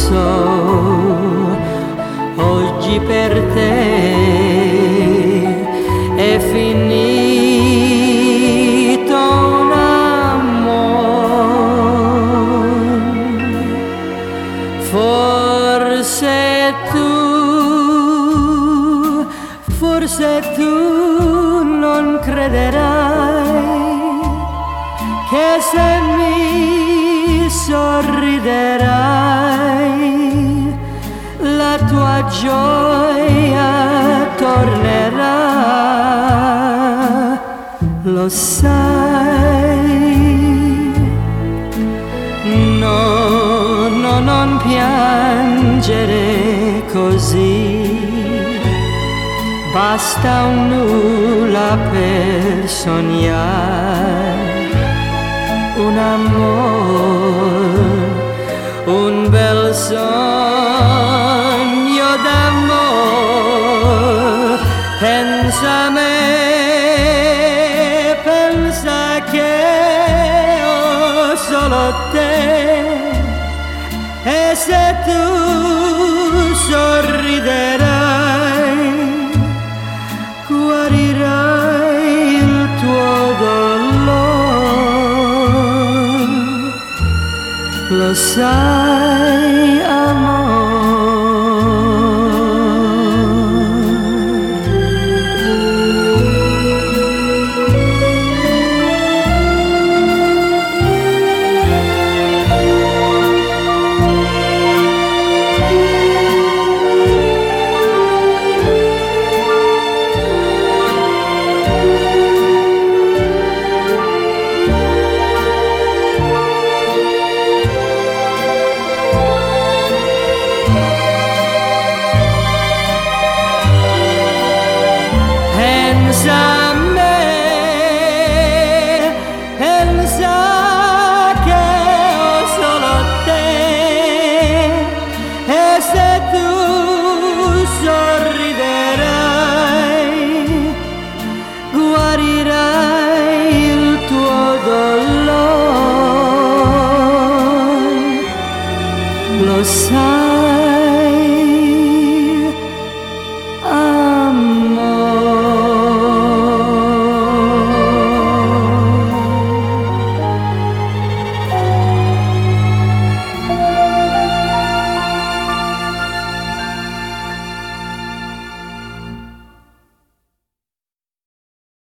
so, oggi per te è finito un amore. Forse tu non crederai che se mi sorriderai la tua gioia tornerà, lo sai. No, no, non piangere così, basta un nulla per sognare un amore, un bel sogno d'amore. Pensa a me, pensa che ho solo te, e se tu sorriderai guarirai il tuo dolore, lo sai amore. Pensa a me, pensa che ho solo te, e se tu sorriderai guarirai il tuo dolore, lo sai.